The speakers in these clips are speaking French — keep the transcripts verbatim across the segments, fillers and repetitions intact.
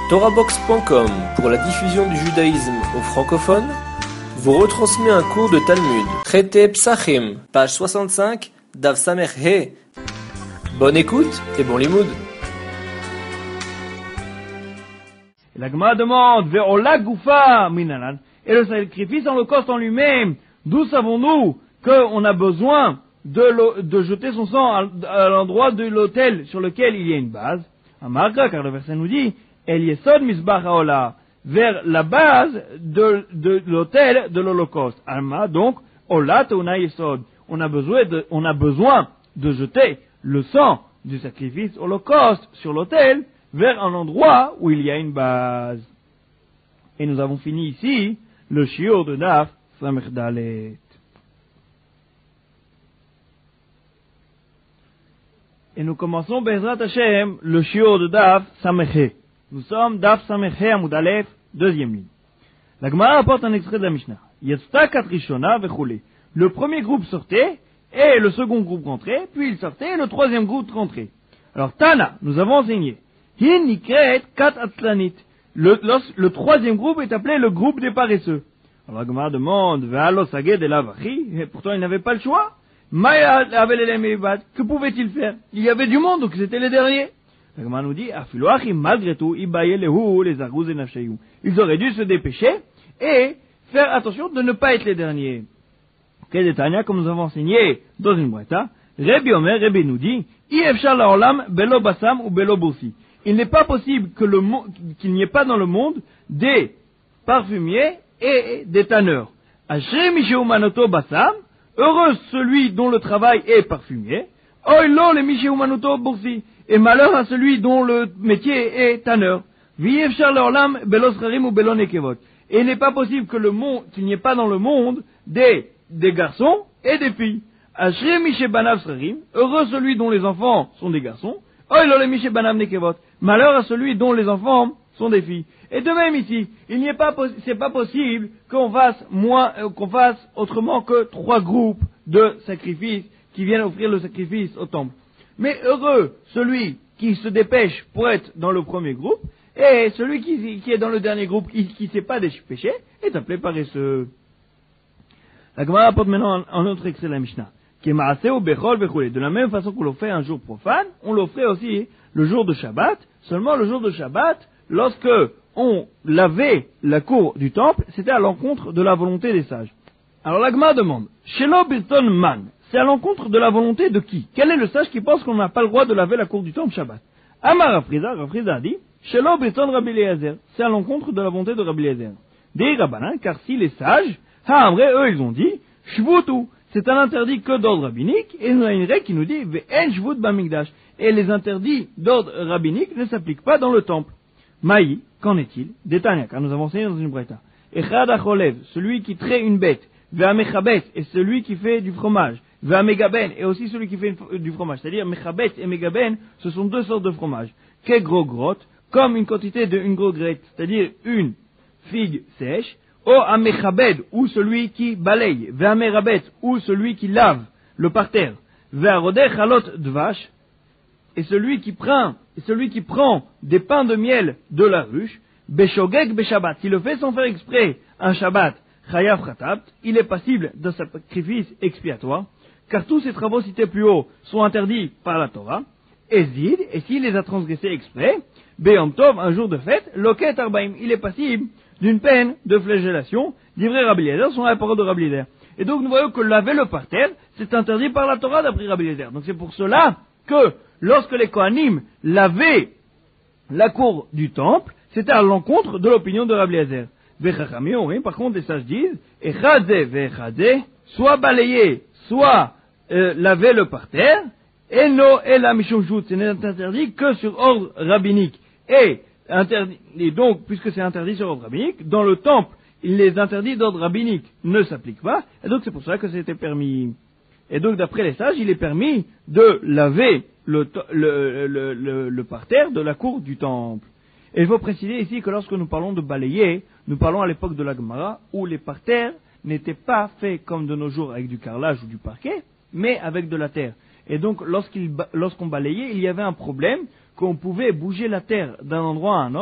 Torahbox point com, pour la diffusion du judaïsme aux francophones, vous retransmet un cours de Talmud. Traité Psachim, page soixante-cinq, Dav Samer He. Bonne écoute et bon limoud. La Gemara demande, Ve'ola Gufa Minanan, et le sacrifice en holocauste en lui-même, d'où savons-nous qu'on a besoin de, de jeter son sang à, à l'endroit de l'autel sur lequel il y a une base? Amarka, car le verset nous dit, El Yesod Misbach Haola, vers la base de, de l'autel de l'holocauste. Alma, donc, Ola Teuna Yesod. On a besoin de, on a besoin de jeter le sang du sacrifice holocauste sur l'autel vers un endroit où il y a une base. Et nous avons fini ici le shiur de Daf Samech Dalet. Et nous commençons Bezrat Hashem le shiur de Daf Samech He. Nous sommes Daf Samech He Amud Aleph, deuxième ligne. La Gemara apporte un extrait de la Mishnah. Yetzta kat rishona vechule. Le premier groupe sortait et le second groupe rentrait, puis il sortait et le troisième groupe rentrait. Alors Tana, nous avons enseigné. Hin nikret kat atzlanit. Le, le troisième groupe est appelé le groupe des paresseux. Alors la Gemara demande, ve'alo saged elavachi, et pourtant il n'avait pas le choix. Que pouvait-il faire? Il y avait du monde, donc c'était les derniers. La Gemara nous dit, malgré tout, ils auraient dû se dépêcher et faire attention de ne pas être les derniers. Kedetania, comme nous avons enseigné dans une braïta, Rabbi Omer, Rabbi nous dit, belo basam ou belo boursi. Il n'est pas possible que le mo- qu'il n'y ait pas dans le monde des parfumiers et des tanneurs. Ashrei mishéu manoto basam, heureux celui dont le travail est parfumier, oilo le mishéu manoto boursi, et malheur à celui dont le métier est tanneur. V'yefshar leolam belo srarim ou belo nekevot. Et il n'est pas possible que le monde, qu'il n'y ait pas dans le monde des, des garçons et des filles. Ashrei mishe banav srarim, heureux celui dont les enfants sont des garçons, oilo le mishe banav nekevot. Malheur à celui dont les enfants sont des filles. Et de même ici, il n'y est pas, c'est pas possible qu'on fasse moins, euh, qu'on fasse autrement que trois groupes de sacrifices qui viennent offrir le sacrifice au temple. Mais heureux celui qui se dépêche pour être dans le premier groupe, et celui qui, qui est dans le dernier groupe, qui ne sait pas dépêcher, est appelé paresseux. La Gemara apporte maintenant un, un autre extrait de la Mishnah. De la même façon qu'on l'offrait un jour profane, on l'offrait aussi le jour de Shabbat. Seulement le jour de Shabbat, lorsque on lavait la cour du temple, c'était à l'encontre de la volonté des sages. Alors la Gemara demande, Shelo Birton Man, c'est à l'encontre de la volonté de qui? Quel est le sage qui pense qu'on n'a pas le droit de laver la cour du temple Shabbat? Amar Rafriza, Rafriza a dit, Shelo Birton Rabbi Eliezer, c'est à l'encontre de la volonté de Rabbi Eliezer. Des Rabbanan, car si les sages, ha, en vrai, eux, ils ont dit, Shvutu, c'est un interdit que d'ordre rabbinique, et il y a une règle qui nous dit, Ve'en Shvut Bamikdash, et les interdits d'ordre rabbinique ne s'appliquent pas dans le temple. Maï, qu'en est-il? Détania, car nous avons enseigné dans une braïta. Echad acholev, celui qui traite une bête, ve'amechabet, et celui qui fait du fromage, ve'amegaben, et aussi celui qui fait une, du fromage. C'est-à-dire, mechabet et megaben, ce sont deux sortes de fromage. Ke gros grotte, comme une quantité de une grogrette, c'est-à-dire une figue sèche, o amechabed, ou celui qui balaye, ve'amerabet, ou celui qui lave le parterre, ve'arodeh chalot dvash, et celui qui prend, et celui qui prend des pains de miel de la ruche, beshogeg beshabbat, s'il le fait sans faire exprès un Shabbat, chayav chatabt, il est passible d'un sacrifice expiatoire, car tous ces travaux cités plus haut sont interdits par la Torah, et zid, et s'il les a transgressés exprès, beyom tov, un jour de fête, loket arbaim, il est passible d'une peine de flagellation, d'ivrei Rabbi Eliezer, sont la parole de Rabbi Eliezer. Et donc nous voyons que laver le parterre, c'est interdit par la Torah d'après Rabbi Eliezer. Donc c'est pour cela que lorsque les Kohanim lavaient la cour du temple, c'était à l'encontre de l'opinion de Rabbi Eliezer. Vechachamim, oui, par contre les sages disent, echadze vechadze, soit balayer, soit euh, laver le parterre, et no et la mishum shvut, ce n'est interdit que sur ordre rabbinique. Et, interdit, et donc, puisque c'est interdit sur ordre rabbinique, dans le temple, les interdits d'ordre rabbinique ne s'appliquent pas, et donc c'est pour cela que c'était permis. Et donc, d'après les sages, il est permis de laver le, le, le, le, le parterre de la cour du temple. Et il faut préciser ici que lorsque nous parlons de balayer, nous parlons à l'époque de la Gemara, où les parterres n'étaient pas faits comme de nos jours avec du carrelage ou du parquet, mais avec de la terre. Et donc, lorsqu'il, lorsqu'on balayait, il y avait un problème qu'on pouvait bouger la terre d'un endroit à un autre,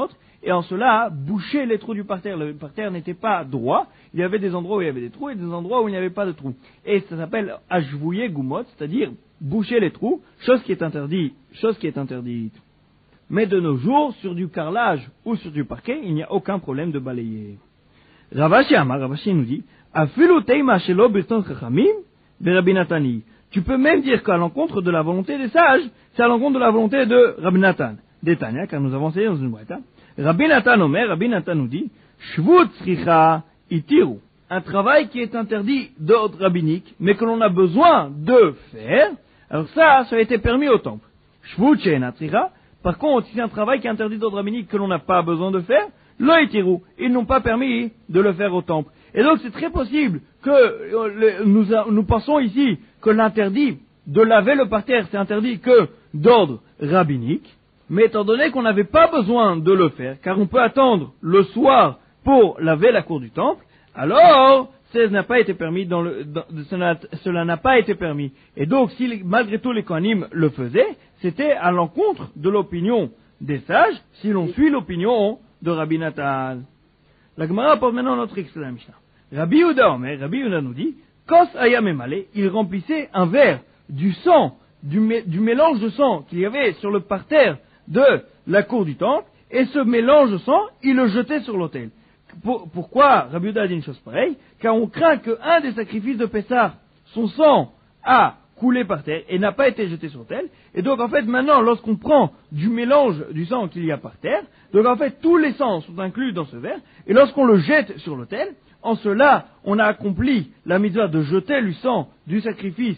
et en cela, boucher les trous du parterre. Le parterre n'était pas droit, il y avait des endroits où il y avait des trous et des endroits où il n'y avait pas de trous. Et ça s'appelle ashvouye gumot, c'est-à-dire boucher les trous, chose qui est interdite, chose qui est interdite. Mais de nos jours, sur du carrelage ou sur du parquet, il n'y a aucun problème de balayer. Ravashi Amar, Ravashi nous dit, Afilu teima shelo birton chachamim veRabbi Natani. Tu peux même dire qu'à l'encontre de la volonté des sages, c'est à l'encontre de la volonté de Rabbi Nathan. Détania, car nous avons enseigné dans une boîte. Rabbi Nathan Omer, Rabbi Nathan nous dit, Shvut tzricha itiru. Un travail qui est interdit d'ordre rabbinique, mais que l'on a besoin de faire, alors ça, ça a été permis au temple. Shvut she'ena tzricha. Par contre, si c'est un travail qui est interdit d'ordre rabbinique que l'on n'a pas besoin de faire, lo itiru. Ils n'ont pas permis de le faire au temple. Et donc c'est très possible que euh, nous, nous pensons ici que l'interdit de laver le parterre, c'est interdit que d'ordre rabbinique, mais étant donné qu'on n'avait pas besoin de le faire, car on peut attendre le soir pour laver la cour du temple, alors cela n'a pas été permis dans le, dans, cela, cela n'a pas été permis. Et donc, si malgré tout les Kohanim le faisaient, c'était à l'encontre de l'opinion des sages, si l'on suit l'opinion de Rabbi Nathan. La Gemara apporte maintenant notre extrait de la Mishnah. Rabbi Yehuda Omer, Rabbi Yehuda nous dit, Kos ayam emale, il remplissait un verre du sang, du, mé, du mélange de sang qu'il y avait sur le parterre de la cour du temple, et ce mélange de sang, il le jetait sur l'autel. Pour, pourquoi Rabbi Yehuda a dit une chose pareille? Car on craint qu'un des sacrifices de Pessah, son sang a coulé par terre et n'a pas été jeté sur l'autel. Et donc en fait maintenant, lorsqu'on prend du mélange du sang qu'il y a par terre, donc en fait tous les sangs sont inclus dans ce verre, et lorsqu'on le jette sur l'autel, en cela on a accompli la mitzvah de jeter le sang du sacrifice,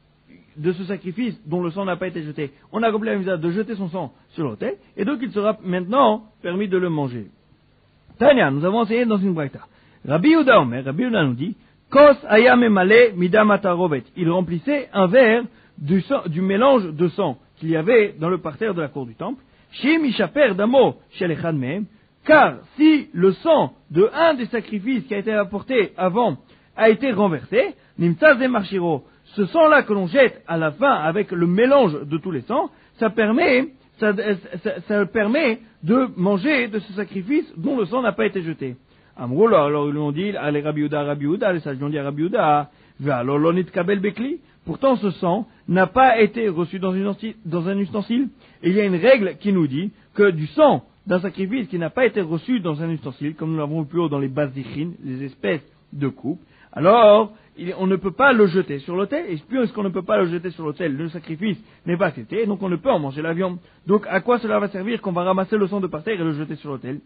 de ce sacrifice dont le sang n'a pas été jeté. On a accompli la mitzvah de jeter son sang sur l'autel, et donc il sera maintenant permis de le manger. Tania, nous avons enseigné dans une braïta. Rabbi Yehuda Omer, Rabbi Yehuda nous dit, Kos ayam emale midam atarovet. Il remplissait un verre du, sang, du mélange de sang qu'il y avait dans le parterre de la cour du temple. Shim ishaper damo shel echad mehem. Car si le sang de un des sacrifices qui a été apporté avant a été renversé, nimtaz de marchiro, ce sang-là que l'on jette à la fin avec le mélange de tous les sangs, ça permet, ça, ça, ça permet de manger de ce sacrifice dont le sang n'a pas été jeté. Amroula, alors ils lui ont dit, allez Rabbi Yehuda, Rabbi Yehuda, les sages lui ont dit à Rabbi Yehuda, ve'alo lo nitkabel bekli. Pourtant ce sang n'a pas été reçu dans, une, dans un ustensile. Et il y a une règle qui nous dit que du sang d'un sacrifice qui n'a pas été reçu dans un ustensile, comme nous l'avons vu plus haut dans les bazichines, les espèces de coupe, alors il, on ne peut pas le jeter sur l'autel, et puisqu'on ne peut pas le jeter sur l'autel, le sacrifice n'est pas accepté, donc on ne peut en manger la viande. Donc à quoi cela va servir qu'on va ramasser le sang de par terre et le jeter sur l'autel?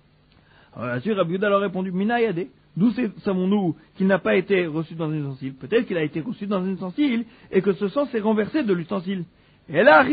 Alors bien sûr, Rabbi Yehuda leur a répondu, Minayade, d'où savons-nous qu'il n'a pas été reçu dans un ustensile? Peut-être qu'il a été reçu dans un ustensile, et que ce sang s'est renversé de l'ustensile. Et là,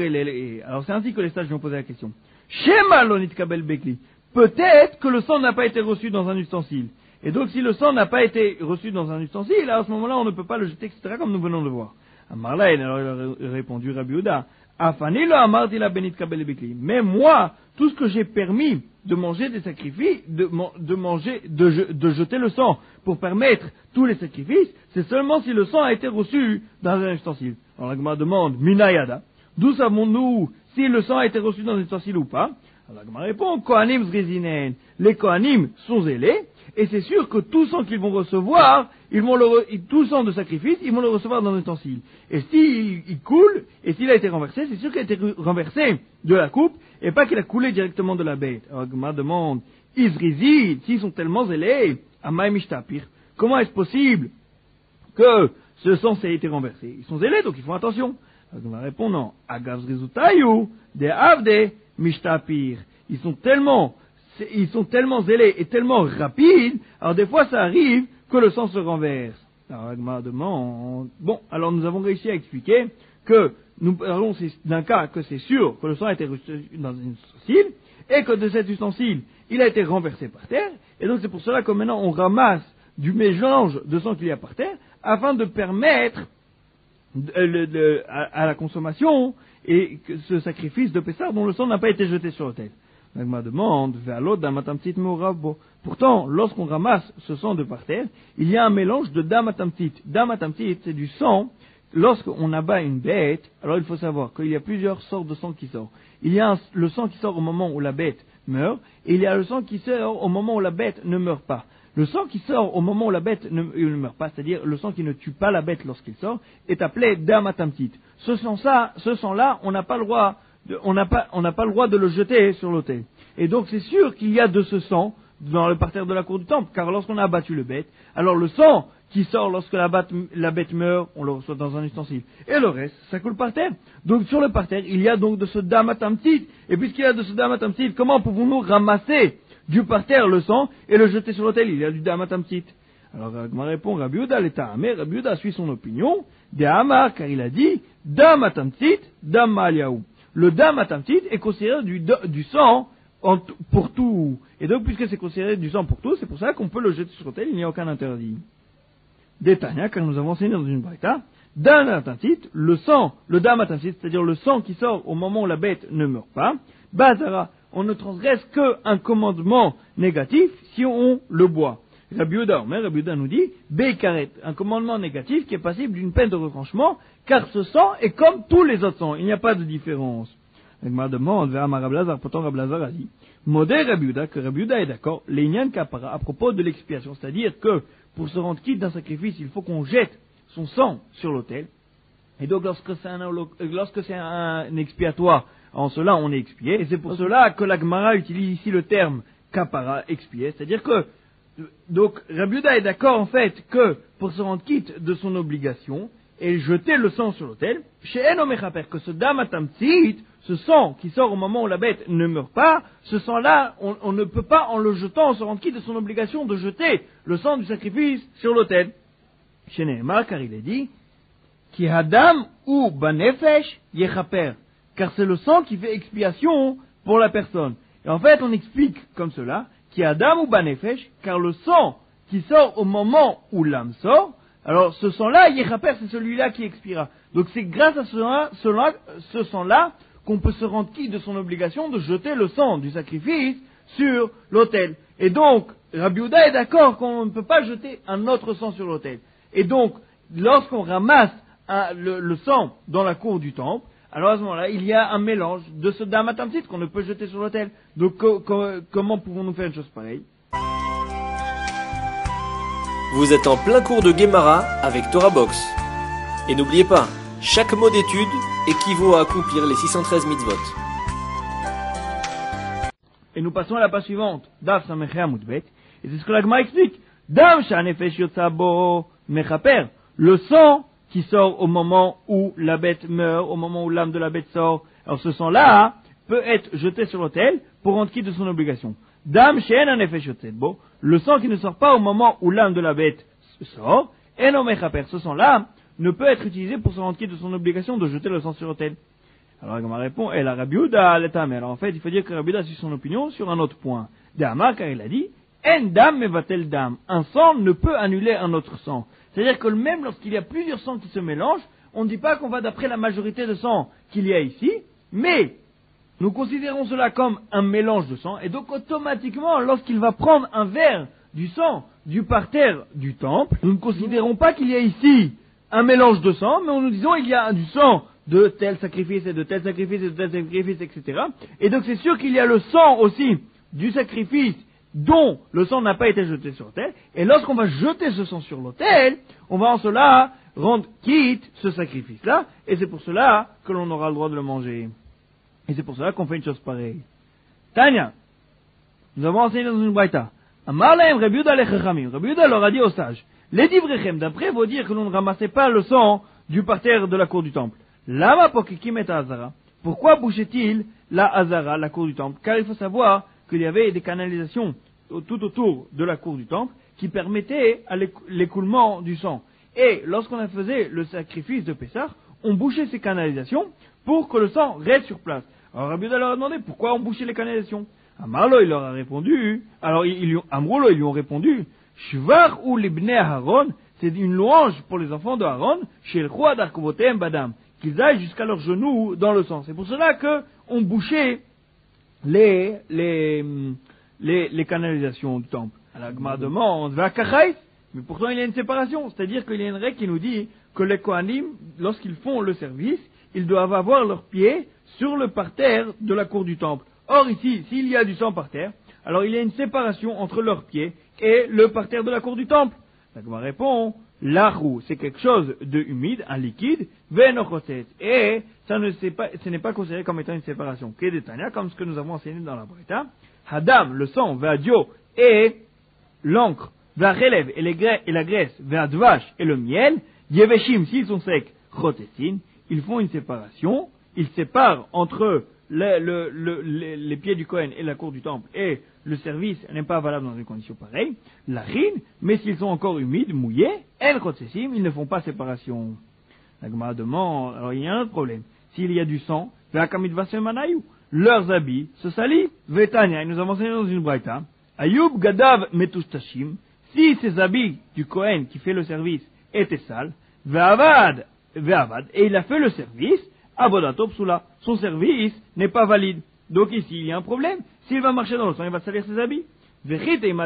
alors c'est ainsi que les sages lui ont posé la question. Shema lonit kabel bekli. Peut-être que le sang n'a pas été reçu dans un ustensile. Et donc si le sang n'a pas été reçu dans un ustensile, à ce moment-là on ne peut pas le jeter, et cetera, comme nous venons de le voir. Amarlaïn, alors il a répondu Rabbi Yehuda, Afani lo amarti la benit kabel bekli. Mais moi, tout ce que j'ai permis de manger des sacrifices, de, de manger, de, de jeter le sang pour permettre tous les sacrifices, c'est seulement si le sang a été reçu dans un ustensile. Alors la Gemara demande, Minayada, d'où savons-nous si le sang a été reçu dans un ustensile ou pas? Alors la Gemara répond, Kohanim zrizinen. Les Kohanim sont zélés, et c'est sûr que tout sang qu'ils vont recevoir, ils vont le re... tout sang de sacrifice, ils vont le recevoir dans un ustensile. Et s'il il coule, et s'il a été renversé, c'est sûr qu'il a été renversé de la coupe, et pas qu'il a coulé directement de la bête. Alors la Gemara demande, Izrizid, s'ils sont tellement zélés, Amay mishtapir, comment est-ce possible que ce sang s'est été renversé? Ils sont zélés, donc ils font attention. Alors on va répondre non. Agav zrizutayu de avde mishtapir. Ils sont tellement, ils sont tellement zélés et tellement rapides. Alors des fois ça arrive que le sang se renverse. Alors Agma demande. Bon, alors nous avons réussi à expliquer que nous parlons d'un cas que c'est sûr que le sang a été reçu dans un ustensile et que de cet ustensile il a été renversé par terre. Et donc c'est pour cela que maintenant on ramasse du mélange de sang qu'il y a par terre afin de permettre Le, le, à, à la consommation et que ce sacrifice de Pessah dont le sang n'a pas été jeté sur l'autel. L'Agma demande, pourtant, lorsqu'on ramasse ce sang de par terre, il y a un mélange de damatamtit. Damatamtit, c'est du sang. Lorsqu'on abat une bête, alors il faut savoir qu'il y a plusieurs sortes de sang qui sortent. Il y a un, le sang qui sort au moment où la bête meurt, et il y a le sang qui sort au moment où la bête ne meurt pas. Le sang qui sort au moment où la bête ne, ne meurt pas, c'est-à-dire le sang qui ne tue pas la bête lorsqu'il sort, est appelé dam atamtit. Ce sang-là, ce sang-là, on n'a pas le droit, de, on n'a pas, on n'a pas le droit de le jeter sur l'autel. Et donc c'est sûr qu'il y a de ce sang dans le parterre de la cour du temple, car lorsqu'on a abattu le bête, alors le sang qui sort lorsque la, bat, la bête meurt, on le reçoit dans un ustensile. Et le reste, ça coule par terre. Donc sur le parterre, il y a donc de ce dam atamtit. Et puisqu'il y a de ce dam atamtit, comment pouvons-nous ramasser du parterre le sang et le jeter sur l'autel? Il y a du dam atamtit. Alors Agma répond, Rabbi Yehuda l'état amer, Rabbi Yehuda suit son opinion, de Amar, car il a dit, dam atamtit, dam ma'aliyahu. Le dam atamtit est considéré du, du sang en, pour tout. Et donc puisque c'est considéré du sang pour tout, c'est pour ça qu'on peut le jeter sur l'autel, il n'y a aucun interdit. Détania, car nous avons enseigné dans une braïta, dam atamtit, le sang, le dam atamtit, c'est-à-dire le sang qui sort au moment où la bête ne meurt pas, bazara, on ne transgresse qu'un commandement négatif si on le boit. Rabbi Yehuda, Rabbi Yehuda nous dit, Beikaret, un commandement négatif qui est passible d'une peine de retranchement, car ce sang est comme tous les autres sangs, il n'y a pas de différence. Agma demande, vers Rablazar, pourtant Rablazar a dit, Modé Rabbi Yehuda, que Rabbi Yehuda est d'accord, l'Inyan Kapara, à propos de l'expiation, c'est-à-dire que pour se rendre quitte d'un sacrifice, il faut qu'on jette son sang sur l'autel. Et donc lorsque c'est un, lorsque c'est un expiatoire, en cela on est expié. Et c'est pour cela que la Gemara utilise ici le terme kapara, expié. C'est-à-dire que, donc Rabbi Yehuda est d'accord en fait que pour se rendre quitte de son obligation et jeter le sang sur l'autel, chez Eno Mechaper, que ce dam atamtit, ce sang qui sort au moment où la bête ne meurt pas, ce sang-là, on, on ne peut pas, en le jetant, se rendre quitte de son obligation de jeter le sang du sacrifice sur l'autel. Chez Nehemar, car il est dit, Ki hadam ou banefesh yechaper, car c'est le sang qui fait expiation pour la personne. Et en fait, on explique comme cela, Ki hadam ou banefesh, car le sang qui sort au moment où l'âme sort, alors ce sang-là, yechaper, c'est celui-là qui expira. Donc c'est grâce à ce, ce, ce sang-là qu'on peut se rendre quitte de son obligation de jeter le sang du sacrifice sur l'autel. Et donc, Rabbi Yehuda est d'accord qu'on ne peut pas jeter un autre sang sur l'autel. Et donc, lorsqu'on ramasse un, le, le sang dans la cour du temple, alors à ce moment-là, il y a un mélange de ce dam atamtit qu'on ne peut jeter sur l'autel. Donc, co- co- comment pouvons-nous faire une chose pareille? Vous êtes en plein cours de Gemara avec Torah Box. Et n'oubliez pas, chaque mot d'étude équivaut à accomplir les six cent treize mitzvot. Et nous passons à la page suivante, Daf Samech Amudbet, et c'est ce que la Gemara explique. Dam shanefesh yotzabo mechaper, le sang qui sort au moment où la bête meurt, au moment où l'âme de la bête sort. Alors ce sang-là peut être jeté sur l'autel pour rendre quitte de son obligation. Dam shen anefesh yotzabo, le sang qui ne sort pas au moment où l'âme de la bête sort, eno mechaper, ce sang-là ne peut être utilisé pour se rendre quitte de son obligation de jeter le sang sur l'autel. Alors, Agma répond, et la Rabbi Yehuda l'état, mais alors en fait, il faut dire que Rabbi Yehuda suit son opinion sur un autre point. D'Amar, car il a dit, en dam mevatel dam, un sang ne peut annuler un autre sang. C'est-à-dire que même lorsqu'il y a plusieurs sangs qui se mélangent, on ne dit pas qu'on va d'après la majorité de sang qu'il y a ici, mais nous considérons cela comme un mélange de sang, et donc automatiquement, lorsqu'il va prendre un verre du sang du parterre du temple, nous ne considérons pas qu'il y a ici un mélange de sang, mais nous disons il y a du sang de tel sacrifice et de tel sacrifice et de tel sacrifice, et cetera. Et donc c'est sûr qu'il y a le sang aussi du sacrifice dont le sang n'a pas été jeté sur l'autel. Et lorsqu'on va jeter ce sang sur l'autel, on va en cela rendre quitte ce sacrifice-là, et c'est pour cela que l'on aura le droit de le manger. Et c'est pour cela qu'on fait une chose pareille. Tanya, nous avons enseigné dans une braïta. Amar lahem Rabbi Yehuda lechachamim. Rabbi Yehuda leur a dit aux sages, les divrechem, d'après vos dire que l'on ne ramassait pas le sang du parterre de la cour du temple. Lama pokikim et azara. Pourquoi bouchait-il la azara, la cour du temple? Car il faut savoir qu'il y avait des canalisations tout autour de la cour du temple qui permettaient à l'écoulement du sang. Et lorsqu'on faisait le sacrifice de Pessah, on bouchait ces canalisations pour que le sang reste sur place. Alors Rabbi Yehuda leur a demandé pourquoi on bouchait les canalisations. Amarlo, il leur a répondu, alors ils lui ont, Amrolo, ils lui ont répondu, Shvar ou libnei Aaron, c'est une louange pour les enfants de Aaron, chez le roi d'Arkovotem Badam, qu'ils aillent jusqu'à leurs genoux dans le sang. C'est pour cela que on bouchait les, les, les, les canalisations du temple. Alors Agma demande, va kachais, mais pourtant il y a une séparation, c'est-à-dire qu'il y a une règle qui nous dit que les Kohanim, lorsqu'ils font le service, ils doivent avoir leurs pieds sur le parterre de la cour du temple. Or ici, s'il y a du sang par terre, alors il y a une séparation entre leurs pieds et le parterre de la cour du temple. La Gemara répond, la roue, c'est quelque chose de humide, un liquide, venochotet, et ça ne c'est pas, ce n'est pas considéré comme étant une séparation. Kedetania, comme ce que nous avons enseigné dans la Braïta. Hadam, le sang, vadio, et l'encre, va relève et, les gra- et la graisse, va dvash et le miel, yeveshim, s'ils sont secs, chotetin, ils font une séparation, ils séparent entre le, le, le, les, les pieds du Kohen et la cour du temple, et le service n'est pas valable dans une condition pareille, la rine, mais s'ils sont encore humides, mouillés, el chotsesim, ils ne font pas séparation. La Gemara demande, alors il y a un autre problème, s'il y a du sang, ve'akamid vasemanayu, leurs habits se salissent, ve'tania, et nous avons enseigné dans une braïta, ayub gadav metustashim, si ces habits du Kohen qui fait le service étaient sales, ve'avad, ve'avad, et il a fait le service, avodato psula, son service n'est pas valide. Donc ici, il y a un problème. S'il va marcher dans le sang, il va salir ses habits. Et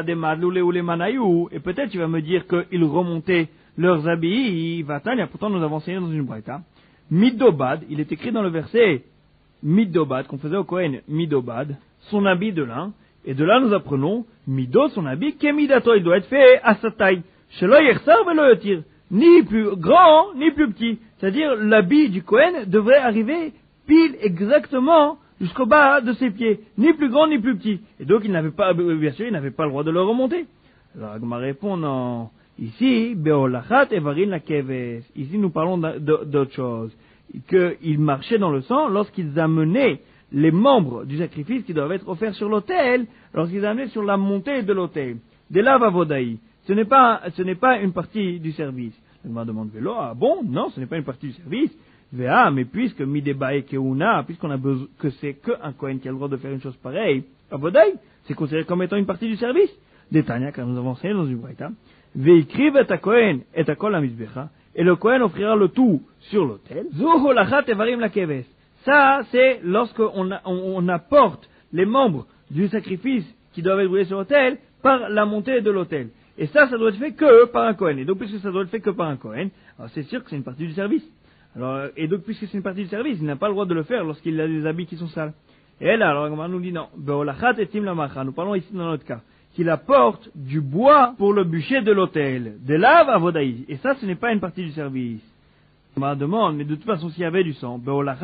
peut-être tu vas me dire qu'ils remontaient leurs habits. Pourtant, nous avons enseigné dans une braïta. Midobad, il est écrit dans le verset Midobad, qu'on faisait au Kohen, Midobad, son habit de lin. Et de là, nous apprenons Mido, son habit, Kemidato, il doit être fait à sa taille. Shelo yersar velo yotir, ni plus grand, ni plus petit. C'est-à-dire, l'habit du Kohen devrait arriver pile exactement jusqu'au bas de ses pieds, ni plus grand ni plus petit. Et donc il n'avait pas, bien sûr, il n'avait pas le droit de le remonter. Alors Agma répond non. Ici, beolachat evarin la keves. Ici nous parlons d'autre chose. Qu'ils marchaient dans le sang lorsqu'ils amenaient les membres du sacrifice qui doivent être offerts sur l'autel, lorsqu'ils amenaient sur la montée de l'autel. Des laves à Vodaï. Ce n'est pas, ce n'est pas une partie du service. Agma demande vélo, ah bon? Non, ce n'est pas une partie du service. Véa, mais puisque Midebae Keuna, puisqu'on a besoin que c'est qu'un Kohen qui a le droit de faire une chose pareille, Avodaï, c'est considéré comme étant une partie du service. Détania, car nous avons enseigné dans une braïta, Veikriv et Kohen et Kol Amizbecha, et le Kohen offrira le tout sur l'autel. Zuhu lachat evarim la keves. Ça, c'est lorsqu'on on, on apporte les membres du sacrifice qui doivent être brûlés sur l'autel par la montée de l'autel. Et ça, ça doit être fait que par un Kohen. Et donc, puisque ça doit être fait que par un Kohen, alors c'est sûr que c'est une partie du service. Alors, et donc, puisque c'est une partie du service, il n'a pas le droit de le faire lorsqu'il a des habits qui sont sales. Et là, alors, on nous dit non. Nous parlons ici dans notre cas. Qu'il apporte du bois pour le bûcher de l'autel. Des laves à Vodaï. Et ça, ce n'est pas une partie du service. On me demande, mais de toute façon, s'il y avait du sang,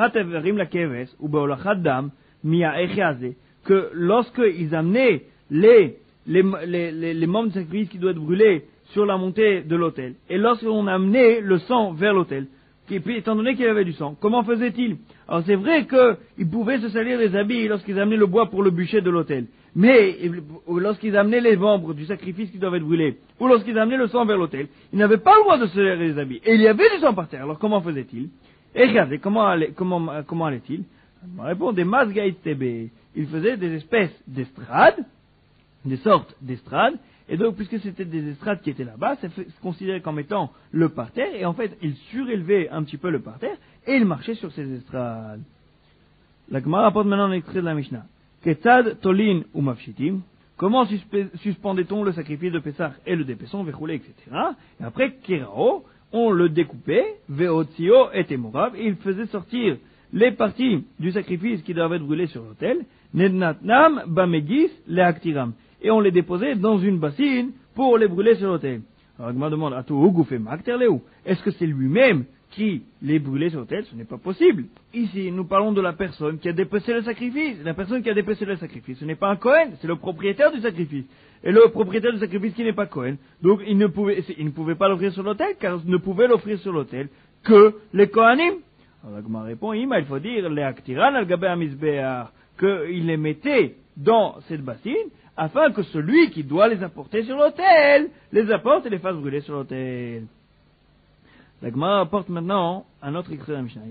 que lorsqu'ils amenaient les, les, les, les, les membres du sacrifice qui doivent être brûlés sur la montée de l'autel, et lorsqu'on amenait le sang vers l'autel, et puis, étant donné qu'il y avait du sang, comment faisait-il? Alors c'est vrai qu'ils pouvaient se salir les habits lorsqu'ils amenaient le bois pour le bûcher de l'autel. Mais lorsqu'ils amenaient les membres du sacrifice qui doivent être brûlés, ou lorsqu'ils amenaient le sang vers l'autel, ils n'avaient pas le droit de se salir les habits. Et il y avait du sang par terre. Alors comment faisait-il? Et regardez, comment, allait, comment, comment allait-il? On répond des masgaït tebe. Il faisait des espèces d'estrades, des sortes d'estrades. Et donc, puisque c'était des estrades qui étaient là-bas, c'est considéré comme étant le parterre, et en fait, il surélevait un petit peu le parterre, et il marchait sur ces estrades. La Gemara rapporte maintenant un extrait de la Mishnah. Ketzad tolin ou mafshitim. Comment suspendait-on le sacrifice de Pessah et le dépaissons, vechoulé, et cetera. Et après, Kerao, on le découpait, veotzio et temorav, et il faisait sortir les parties du sacrifice qui doivent être brûlées sur l'autel, nednatnam bamegis leaktiram. Et on les déposait dans une bassine pour les brûler sur l'autel. Alors, je me demande, est-ce que c'est lui-même qui les brûlait sur l'autel? Ce n'est pas possible. Ici, nous parlons de la personne qui a dépecé le sacrifice. La personne qui a dépecé le sacrifice, ce n'est pas un Kohen, c'est le propriétaire du sacrifice. Et le propriétaire du sacrifice qui n'est pas Kohen, donc il ne pouvait, il ne pouvait pas l'offrir sur l'autel, car il ne pouvait l'offrir sur l'autel que les Kohanim. Alors, je me réponds, il faut dire, les aktiran al-gabé amizbeah, qu'il les mettait dans cette bassine, afin que celui qui doit les apporter sur l'autel, les apporte et les fasse brûler sur l'autel. La Gemara apporte maintenant un autre extrait de la Mishnah.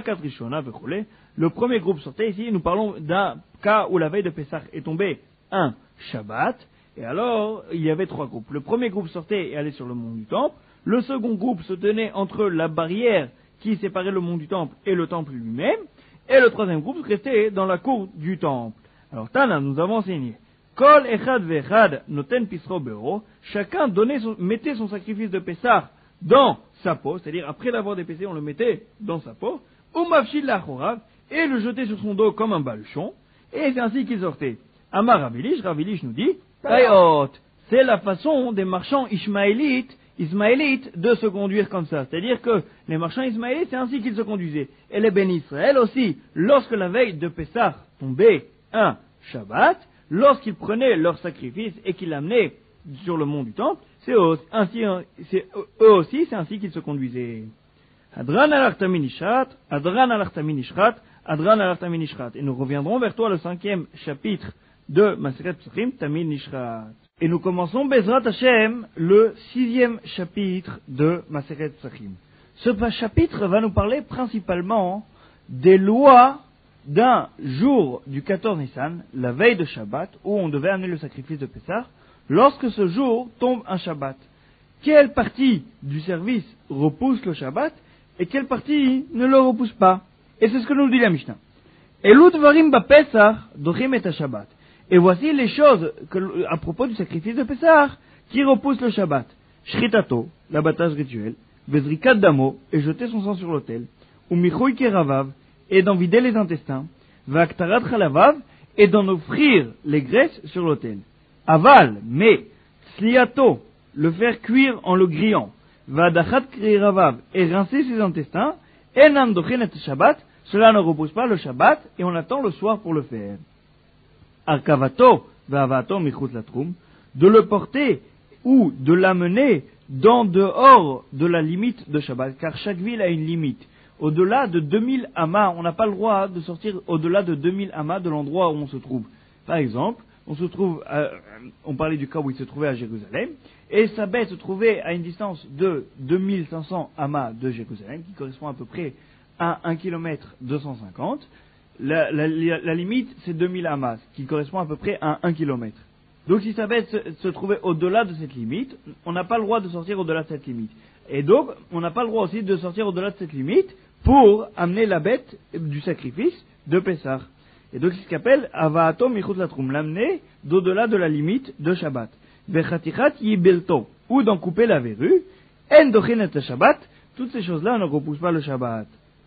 Le premier groupe sortait ici, nous parlons d'un cas où la veille de Pessah est tombé un Shabbat, et alors il y avait trois groupes. Le premier groupe sortait et allait sur le mont du Temple, le second groupe se tenait entre la barrière qui séparait le mont du Temple et le Temple lui-même, et le troisième groupe restait dans la cour du Temple. Alors Tana, nous avons enseigné, Kol echad ve'echad noten pisro be'oro, chacun donnait son, mettait son sacrifice de Pessah dans sa peau, c'est-à-dire après l'avoir dépecé, on le mettait dans sa peau, ou mafshil l'achorav, et le jetait sur son dos comme un baluchon, et c'est ainsi qu'ils sortaient. Amar Rabilish, Rabilish nous dit, Tayot, c'est la façon des marchands ishmaélites, ismaélites de se conduire comme ça. C'est-à-dire que les marchands ismaélites, c'est ainsi qu'ils se conduisaient. Et les bénis Israël aussi, lorsque la veille de Pessah tombait un Shabbat, lorsqu'ils prenaient leur sacrifice et qu'ils l'amenaient sur le mont du temple, c'est eux, ainsi, c'est eux aussi, c'est ainsi qu'ils se conduisaient. Adran al-Artamin Ishrat, Adran al-Artamin Ishrat, Adran al-Artamin Ishrat. Et nous reviendrons vers toi le cinquième chapitre de Maseret Psachim, Tamin Ishrat. Et nous commençons Bezrat Hashem, le sixième chapitre de Maseret Psachim. Ce chapitre va nous parler principalement des lois d'un jour du quatorze Nissan, la veille de Shabbat, où on devait amener le sacrifice de Pessah, lorsque ce jour tombe un Shabbat. Quelle partie du service repousse le Shabbat et quelle partie ne le repousse pas? Et c'est ce que nous dit la Mishnah. Elu dvarim ba Pesach dochim et Shabbat. Et voici les choses que, à propos du sacrifice de Pessah qui repoussent le Shabbat. Shritato, l'abattage rituel, vezrikat damo, et jeter son sang sur l'autel, ou michui keravav, et d'en vider les intestins, vaktarat chalavav, et d'en offrir les graisses sur l'autel. Aval, mais, sliato, le faire cuire en le grillant, vadachat keravav, et rincer ses intestins, enam dochen et Shabbat, cela ne repousse pas le Shabbat, et on attend le soir pour le faire. Arkavato, vavato michut latrum, de le porter ou de l'amener dans dehors de la limite de Shabbat, car chaque ville a une limite. Au-delà de deux mille amas, on n'a pas le droit de sortir au-delà de deux mille amas de l'endroit où on se trouve. Par exemple, on se trouve, à, on parlait du cas où il se trouvait à Jérusalem, et sa bête se trouvait à une distance de deux mille cinq cents amas de Jérusalem, qui correspond à peu près à un kilomètre deux cent cinquante. La, la, la, la limite, c'est deux mille amas, qui correspond à peu près à un kilomètre. Donc si sa bête se, se trouvait au-delà de cette limite, on n'a pas le droit de sortir au-delà de cette limite. Et donc, on n'a pas le droit aussi de sortir au-delà de cette limite pour amener la bête du sacrifice de Pessah. Et donc, c'est ce qu'appelle Avaato Michut Latrum, l'amener d'au-delà de la limite de Shabbat. Vechatichat Yibelto, ou d'en couper la verrue, En Dochin et Shabbat, toutes ces choses-là ne repoussent pas le Shabbat.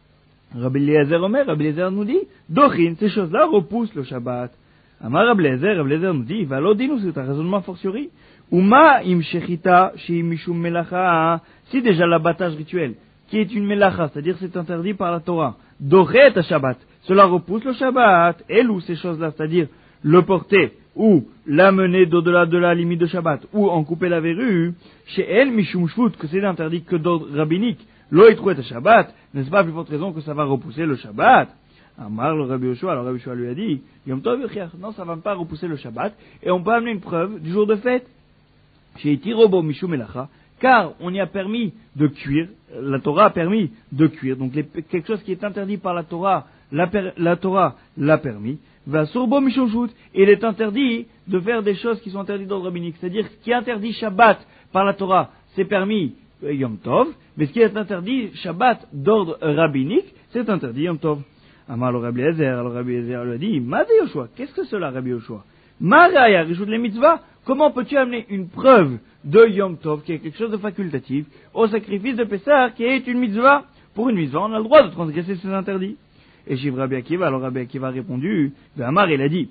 Rabbi Eliezer Omer, Rabbi Eliezer nous dit, Dochin, ces choses-là repoussent le Shabbat. Amar Rabbi Eliezer, Rabbi Eliezer nous dit, Valodinu, c'est un raisonnement fortiori. Uma im shechita shi mishum melacha, si déjà l'abattage rituel, qui est une melacha, c'est-à-dire c'est interdit par la Torah, dochet à Shabbat, cela repousse le Shabbat, et où ces choses-là, c'est-à-dire le porter, ou l'amener d'au-delà de la limite de Shabbat, ou en couper la verrue, chez elle mishum shvut, que c'est interdit que d'ordre rabbinique, lo yitrouet à Shabbat, n'est-ce pas plus forte raison que ça va repousser le Shabbat? Amar le Rabbi Yoshua, alors Rabbi Yoshua lui a dit, Yom Tov Yochiach, non, ça ne va pas repousser le Shabbat, et on peut amener une preuve du jour de fête. Chez Tirobo Mishum Melacha, car on y a permis de cuire, la Torah a permis de cuire, donc les, quelque chose qui est interdit par la Torah, la, per, la Torah l'a permis, va surbo Mishum Shut, et il est interdit de faire des choses qui sont interdites d'ordre rabbinique, c'est-à-dire ce qui est interdit Shabbat par la Torah, c'est permis euh, Yom Tov, mais ce qui est interdit Shabbat d'ordre rabbinique, c'est interdit Yom Tov. Amar le Rabbi Eliezer, le Rabbi Eliezer lui a dit, Madi Yoshua, qu'est-ce que cela Rabbi Yoshua? Maraya, rajoute les mitzvahs, comment peux-tu amener une preuve de Yom Tov, qui est quelque chose de facultatif, au sacrifice de Pessah, qui est une mitzvah? Pour une mitzvah, on a le droit de transgresser ces interdits. Et Shiv Rabbi Akiva, alors Rabbi Akiva a répondu, Amar, il a dit,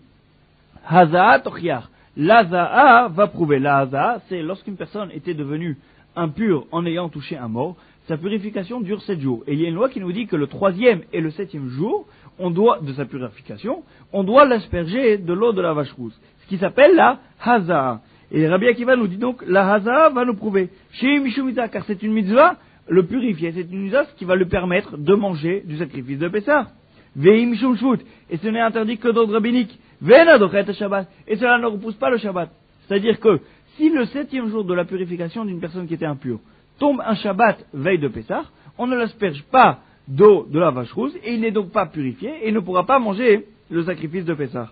Haza'a tochiach, l'Haza'a va prouver. La Haza'a, c'est lorsqu'une personne était devenue impure en ayant touché un mort, sa purification dure sept jours. Et il y a une loi qui nous dit que le troisième et le septième jour, on doit, de sa purification, on doit l'asperger de l'eau de la vache rousse. Ce qui s'appelle la Haza'a. Et Rabbi Akiva nous dit donc, la Haza'a va nous prouver. Chez Mishumita, car c'est une mitzvah, le purifier. C'est une mitzvah qui va lui permettre de manger du sacrifice de Pessah. Ve'i Mishum Shvut. Et ce n'est interdit que d'ordre rabbinique. Ve'na dochet Shabbat. Et cela ne repousse pas le Shabbat. C'est-à-dire que, si le septième jour de la purification d'une personne qui était impure tombe un Shabbat veille de Pessah, on ne l'asperge pas d'eau de la vache rousse, et il n'est donc pas purifié, et il ne pourra pas manger le sacrifice de Pessah.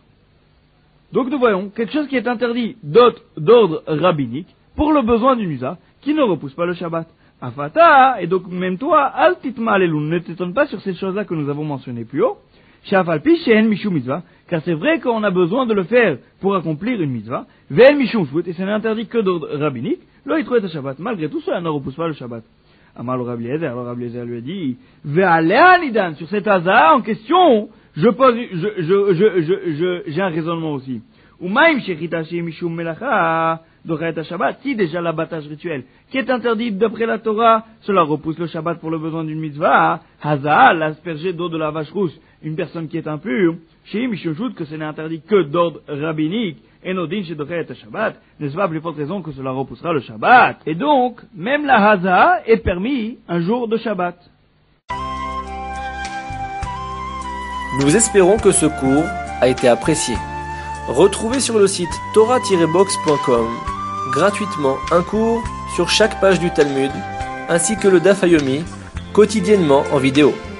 Donc nous voyons quelque chose qui est interdit d'ordre rabbinique, pour le besoin d'une usa, qui ne repousse pas le Shabbat. Afata, et donc même toi, al titma alelun, ne t'étonne pas sur ces choses-là que nous avons mentionnées plus haut, shafal pishen mishum mitzvah, car c'est vrai qu'on a besoin de le faire pour accomplir une mitzvah, ve'el mishum shvut, et ce n'est interdit que d'ordre rabbinique, lo yitrouet Shabbat, malgré tout cela ne repousse pas le Shabbat. Amar le Rabbi Eliezer, alors Rabbi Eliezer lui a dit, ve'alea nidan, sur cet hasard en question, je pose, je, je, je, je, je, j'ai un raisonnement aussi. Ou même chez Ritashi Mishum Melacha, Dochaet Shabbat, si déjà l'abattage rituel, qui est interdit d'après la Torah, cela repousse le Shabbat pour le besoin d'une mitzvah, Hazal, l'asperger d'eau de la vache rousse, une personne qui est impure, chez Mishum Jout, que ce n'est interdit que d'ordre rabbinique, et Nodin chez Dochaet Shabbat, n'est-ce pas plus forte raison que cela repoussera le Shabbat. Et donc, même la Hazal est permis un jour de Shabbat. Nous espérons que ce cours a été apprécié. Retrouvez sur le site torah tiret box point com gratuitement un cours sur chaque page du Talmud, ainsi que le Daf Yomi, quotidiennement en vidéo.